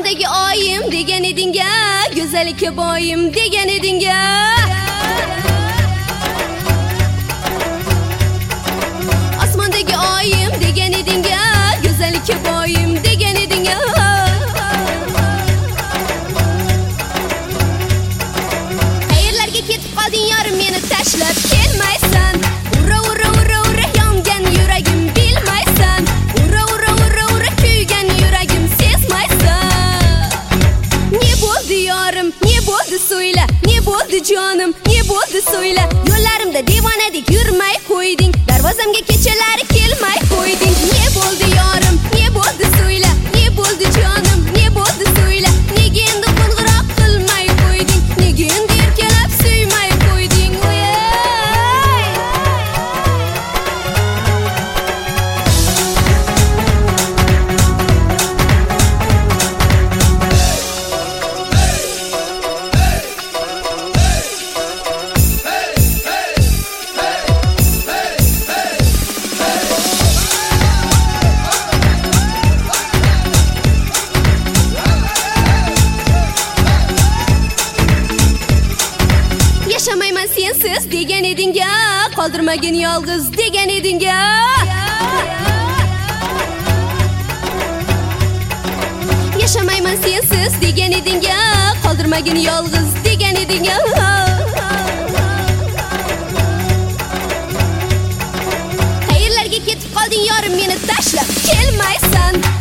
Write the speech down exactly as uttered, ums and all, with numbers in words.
Osmondagi oyim degan eding-a, go'zallikka boyim degan eding-a. Osmondagi oyim degan eding-a, go'zallikka boyim degan eding-a. Qayerlarga ketib qolding yorim, meni tashlab kelmaysan. Ura ura ura ura yongan yuragim bilmaysan. Ura ura ura ura kuygan yuragim sezmaysan. Ne bo'ldi yorim, ne bo'ldi so'yla, ne bo'ldi jonim, ne bo'ldi so'yla. Yo'llarimda devonadek yurmay qo'yding, darvozamga kechalari kelmay qo'yding. Ne bo'ldi yorim, ne bo'ldi so'yla, ne bo'ldi jonim, ne bo'ldi so'yla. Nega endi qo'ng'iroq qilmay qo'yding, nega endi erkalab suymay qo'yding? Yashamayman sensiz degan eding-a, qoldirmagin yolg'iz degan eding-a. Yashamayman sensiz degan eding-a, qoldirmagin yolg'iz degan eding-a. Qayerlarga ketib qolding yorim, meni tashlab kelmaysan.